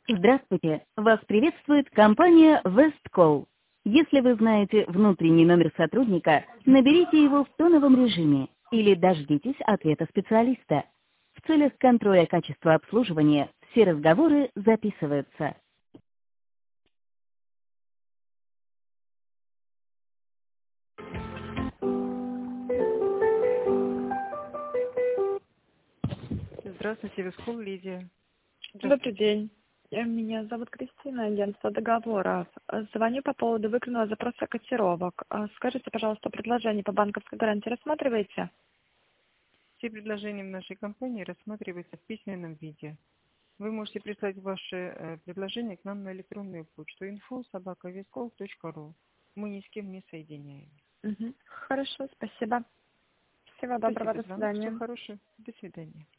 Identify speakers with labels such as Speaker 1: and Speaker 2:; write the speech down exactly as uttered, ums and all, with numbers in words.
Speaker 1: Здравствуйте! Вас приветствует компания Westcall. Если вы знаете внутренний номер сотрудника, наберите его в тоновом режиме или дождитесь ответа специалиста. В целях контроля качества обслуживания все разговоры записываются. Здравствуйте, Westcall, Лидия.
Speaker 2: Добрый день. Э, Меня зовут Кристина, агентство договоров. Э, Звоню по поводу выполненного запроса котировок. А Скажите, пожалуйста, предложение по банковской гарантии рассматриваете?
Speaker 1: Все предложения в нашей компании рассматриваются в письменном виде. Вы можете прислать ваши э, предложения к нам на электронную почту info собака westcall точка ру. Мы ни с кем не соединяем.
Speaker 2: Мгм. Хорошо, спасибо. Всего доброго,
Speaker 1: Спасибо
Speaker 2: до
Speaker 1: за звонок. Всего
Speaker 2: свидания.
Speaker 1: хорошего. До свидания.